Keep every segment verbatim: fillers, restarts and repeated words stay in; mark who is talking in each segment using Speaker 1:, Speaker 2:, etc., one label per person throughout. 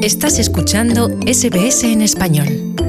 Speaker 1: Estás escuchando S B S en español.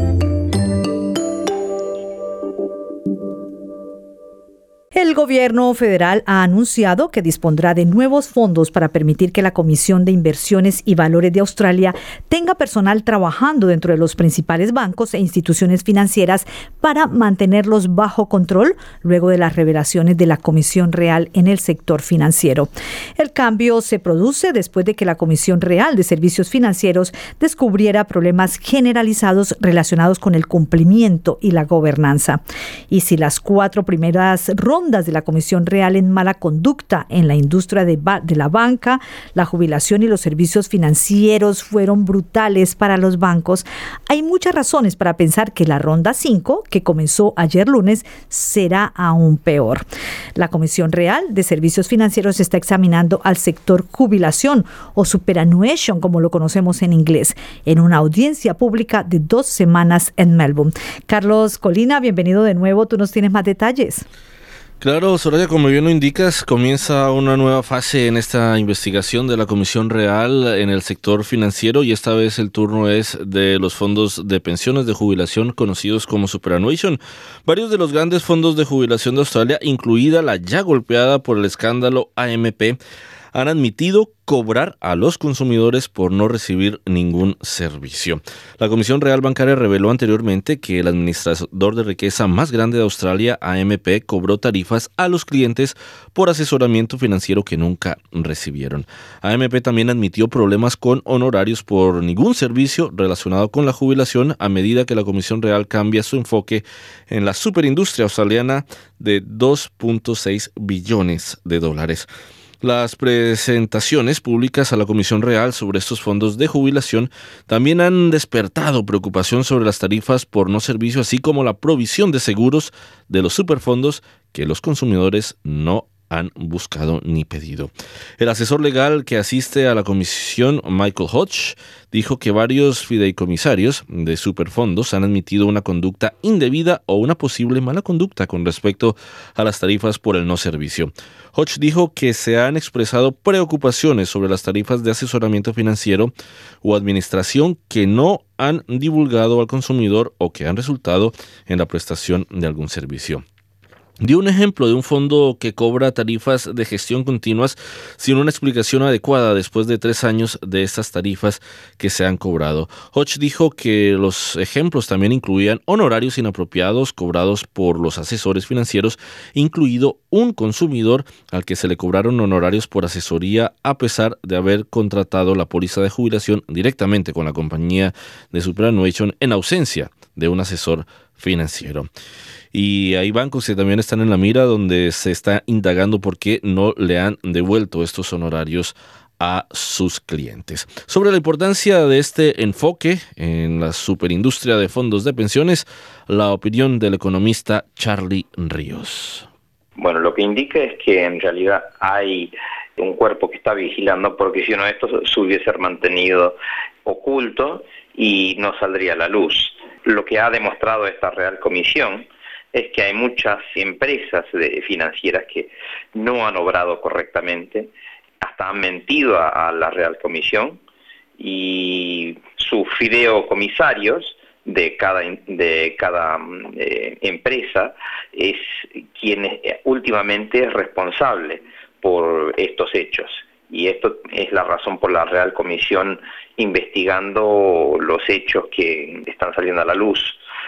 Speaker 2: El gobierno federal ha anunciado que dispondrá de nuevos fondos para permitir que la Comisión de Inversiones y Valores de Australia tenga personal trabajando dentro de los principales bancos e instituciones financieras para mantenerlos bajo control luego de las revelaciones de la Comisión Real en el sector financiero. El cambio se produce después de que la Comisión Real de Servicios Financieros descubriera problemas generalizados relacionados con el cumplimiento y la gobernanza. Y si las cuatro primeras rondas de la Comisión Real en mala conducta en la industria de, ba- de la banca, la jubilación y los servicios financieros fueron brutales para los bancos, hay muchas razones para pensar que la ronda cinco, que comenzó ayer lunes, será aún peor. La Comisión Real de Servicios Financieros está examinando al sector jubilación o superannuation, como lo conocemos en inglés, en una audiencia pública de dos semanas en Melbourne. Carlos Colina, bienvenido de nuevo. Tú nos tienes más detalles.
Speaker 3: Claro, Soraya, como bien lo indicas, comienza una nueva fase en esta investigación de la Comisión Real en el sector financiero y esta vez el turno es de los fondos de pensiones de jubilación conocidos como superannuation. Varios de los grandes fondos de jubilación de Australia, incluida la ya golpeada por el escándalo A M P, han admitido cobrar a los consumidores por no recibir ningún servicio. La Comisión Real Bancaria reveló anteriormente que el administrador de riqueza más grande de Australia, A M P, cobró tarifas a los clientes por asesoramiento financiero que nunca recibieron. A M P también admitió problemas con honorarios por ningún servicio relacionado con la jubilación a medida que la Comisión Real cambia su enfoque en la superindustria australiana de dos punto seis billones de dólares. Las presentaciones públicas a la Comisión Real sobre estos fondos de jubilación también han despertado preocupación sobre las tarifas por no servicio, así como la provisión de seguros de los superfondos que los consumidores no han buscado ni pedido. El asesor legal que asiste a la comisión, Michael Hodge, dijo que varios fideicomisarios de superfondos han admitido una conducta indebida o una posible mala conducta con respecto a las tarifas por el no servicio. Hodge dijo que se han expresado preocupaciones sobre las tarifas de asesoramiento financiero o administración que no han divulgado al consumidor o que han resultado en la prestación de algún servicio. Dio un ejemplo de un fondo que cobra tarifas de gestión continuas sin una explicación adecuada después de tres años de estas tarifas que se han cobrado. Hodge dijo que los ejemplos también incluían honorarios inapropiados cobrados por los asesores financieros, incluido un consumidor al que se le cobraron honorarios por asesoría a pesar de haber contratado la póliza de jubilación directamente con la compañía de superannuation en ausencia de un asesor financiero. Y hay bancos que también están en la mira donde se está indagando por qué no le han devuelto estos honorarios a sus clientes. Sobre la importancia de este enfoque en la superindustria de fondos de pensiones, la opinión del economista Charlie Ríos.
Speaker 4: Bueno, lo que indica es que en realidad hay un cuerpo que está vigilando, porque si no esto se hubiese mantenido oculto y no saldría a la luz. Lo que ha demostrado esta Real Comisión es que hay muchas empresas de, financieras que no han obrado correctamente, hasta han mentido a, a la Real Comisión, y sus fideocomisarios de cada, de cada eh, empresa es quien es, últimamente es responsable por estos hechos. Y esto es la razón por la Real Comisión investigando los hechos que están saliendo a la luz.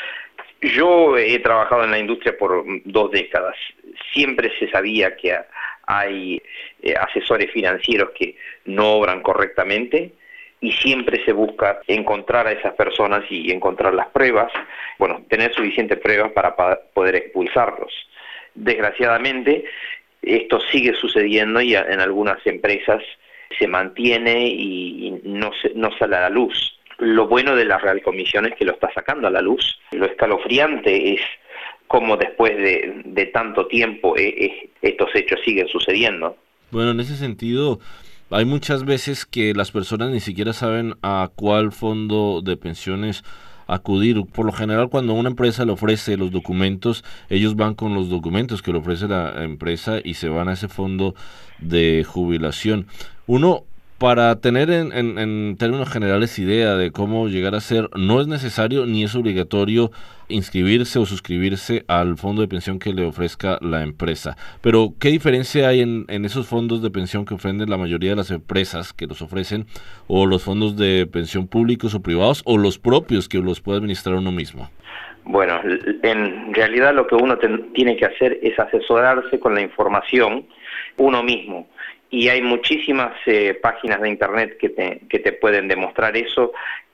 Speaker 4: Yo he trabajado en la industria por dos décadas. Siempre se sabía que hay eh, asesores financieros que no obran correctamente y siempre se busca encontrar a esas personas y encontrar las pruebas, bueno, tener suficientes pruebas para pa- poder expulsarlos. Desgraciadamente, esto sigue sucediendo y en algunas empresas se mantiene y no, se, no sale a la luz. Lo bueno de la Real Comisión es que lo está sacando a la luz. Lo escalofriante es cómo después de, de tanto tiempo eh, eh, estos hechos siguen sucediendo.
Speaker 3: Bueno, en ese sentido, hay muchas veces que las personas ni siquiera saben a cuál fondo de pensiones acudir. Por lo general, cuando una empresa le ofrece los documentos, ellos van con los documentos que le ofrece la empresa y se van a ese fondo de jubilación. Uno Para tener en, en, en términos generales idea de cómo llegar a ser, no es necesario ni es obligatorio inscribirse o suscribirse al fondo de pensión que le ofrezca la empresa. Pero, ¿qué diferencia hay en, en esos fondos de pensión que ofrecen la mayoría de las empresas que los ofrecen, o los fondos de pensión públicos o privados, o los propios que los puede administrar uno mismo?
Speaker 4: Bueno, en realidad lo que uno ten, tiene que hacer es asesorarse con la información uno mismo. Y hay muchísimas eh, páginas de internet que te, que te pueden demostrar eso,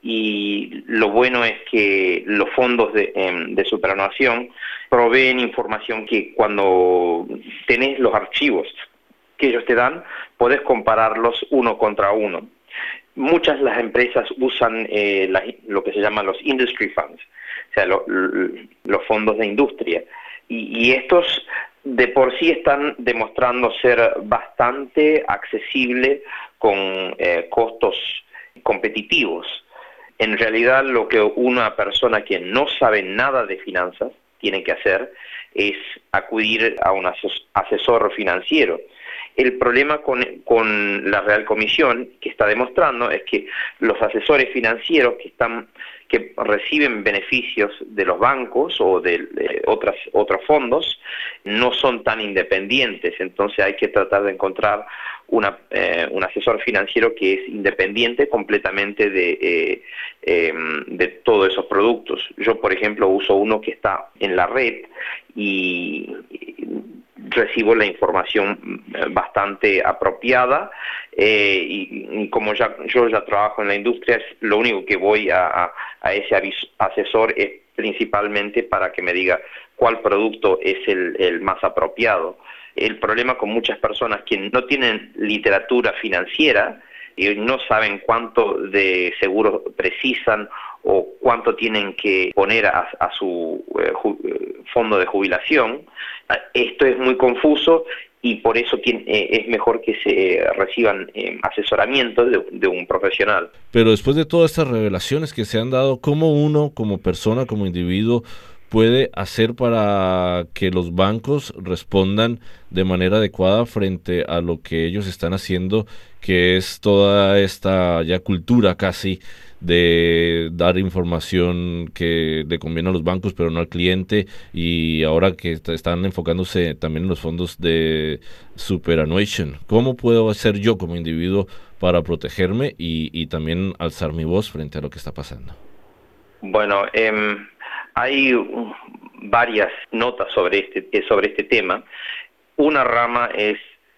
Speaker 4: y lo bueno es que los fondos de, eh, de superannuación proveen información que cuando tenés los archivos que ellos te dan, podés compararlos uno contra uno. Muchas de las empresas usan eh, la, lo que se llaman los industry funds, o sea, lo, lo, los fondos de industria, y, y estos de por sí están demostrando ser bastante accesibles con eh, costos competitivos. En realidad, lo que una persona que no sabe nada de finanzas tiene que hacer es acudir a un asesor financiero. El problema con, con la Real Comisión que está demostrando es que los asesores financieros que están que reciben beneficios de los bancos o de, de otras, otros fondos no son tan independientes, entonces hay que tratar de encontrar una, eh, un asesor financiero que es independiente completamente de, eh, eh, de todos esos productos. Yo, por ejemplo, uso uno que está en la red y recibo la información bastante apropiada, eh, y, y como ya yo ya trabajo en la industria, lo único que voy a, a, a ese asesor es principalmente para que me diga cuál producto es el, el más apropiado. El problema con muchas personas que no tienen literatura financiera y no saben cuánto de seguro precisan o cuánto tienen que poner a, a su eh, ju, fondo de jubilación, esto es muy confuso y por eso tiene, eh, es mejor que se reciban eh, asesoramiento de, de un profesional.
Speaker 3: Pero después de todas estas revelaciones que se han dado, ¿cómo uno, como persona, como individuo, puede hacer para que los bancos respondan de manera adecuada frente a lo que ellos están haciendo, que es toda esta ya cultura casi de dar información que le conviene a los bancos pero no al cliente, y ahora que están enfocándose también en los fondos de superannuation? ¿Cómo puedo hacer yo como individuo para protegerme y, y también alzar mi voz frente a lo que está pasando?
Speaker 4: Bueno, eh, hay varias notas sobre este, sobre este tema. Una rama es,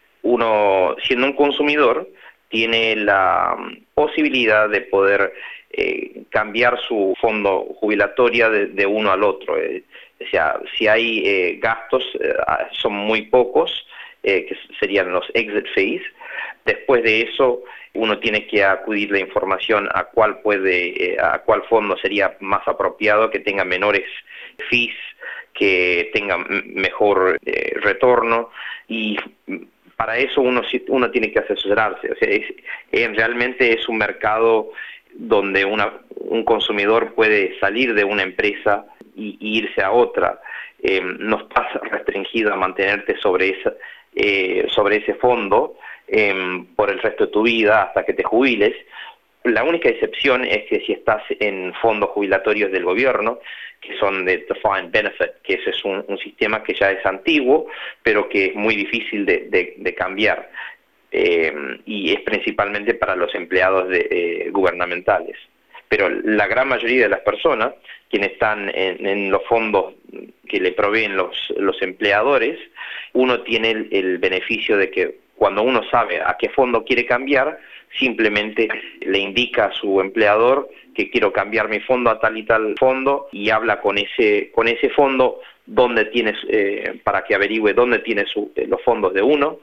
Speaker 4: uno siendo un consumidor, tiene la posibilidad de poder eh, cambiar su fondo jubilatorio de, de uno al otro. Eh, o sea, si hay eh, gastos, eh, son muy pocos, eh, que serían los exit fees. Después de eso, uno tiene que acudir la información a cuál puede, eh, a cuál fondo sería más apropiado, que tenga menores fees, que tenga mejor eh, retorno, y para eso uno uno tiene que asesorarse. O sea, es, eh, realmente es un mercado donde una, un consumidor puede salir de una empresa y, y irse a otra. Eh, no estás restringido a mantenerte sobre esa, eh, sobre ese fondo eh, por el resto de tu vida hasta que te jubiles. La única excepción es que si estás en fondos jubilatorios del gobierno, que son de Defined Benefit, que ese es un, un sistema que ya es antiguo, pero que es muy difícil de, de, de cambiar, eh, y es principalmente para los empleados de, eh, gubernamentales. Pero la gran mayoría de las personas, quienes están en, en los fondos que le proveen los, los empleadores, uno tiene el, el beneficio de que cuando uno sabe a qué fondo quiere cambiar, simplemente le indica a su empleador que quiero cambiar mi fondo a tal y tal fondo, y habla con ese con ese fondo donde tienes eh, para que averigüe dónde tiene su, eh, los fondos de uno,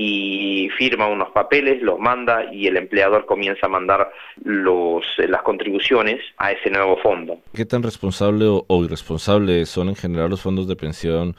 Speaker 4: y firma unos papeles, los manda, y el empleador comienza a mandar los eh, las contribuciones a ese nuevo fondo.
Speaker 3: ¿Qué tan responsable o, o irresponsable son en general los fondos de pensión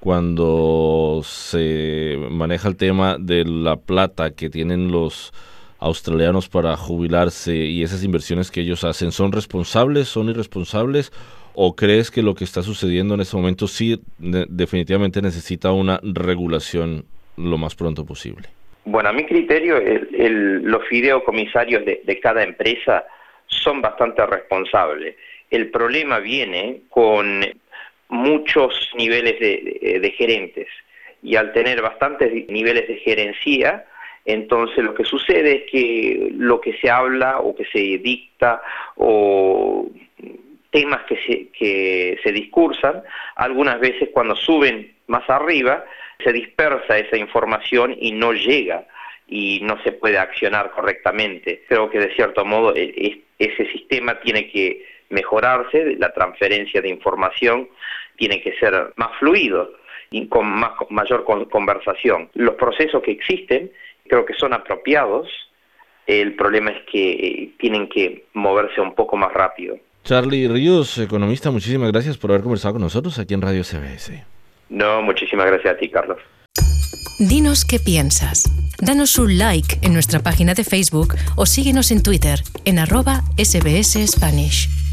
Speaker 3: cuando se maneja el tema de la plata que tienen los australianos para jubilarse y esas inversiones que ellos hacen? ¿Son responsables, son irresponsables? ¿O crees que lo que está sucediendo en este momento sí de, definitivamente necesita una regulación lo más pronto posible?
Speaker 4: Bueno, a mi criterio, el, el, los fideicomisarios de, de cada empresa son bastante responsables. El problema viene con muchos niveles de, de, de gerentes, y al tener bastantes niveles de gerencia, entonces lo que sucede es que lo que se habla o que se dicta o temas que se, que se discursan, algunas veces cuando suben más arriba se dispersa esa información y no llega y no se puede accionar correctamente. Creo que de cierto modo ese sistema tiene que mejorarse, la transferencia de información tiene que ser más fluido y con más, mayor conversación. Los procesos que existen creo que son apropiados, el problema es que tienen que moverse un poco más rápido.
Speaker 3: Charlie Ríos, economista, muchísimas gracias por haber conversado con nosotros aquí en Radio S B S.
Speaker 4: No, muchísimas gracias a ti, Carlos.
Speaker 1: Dinos qué piensas. Danos un like en nuestra página de Facebook o síguenos en Twitter en arroba S B S Spanish.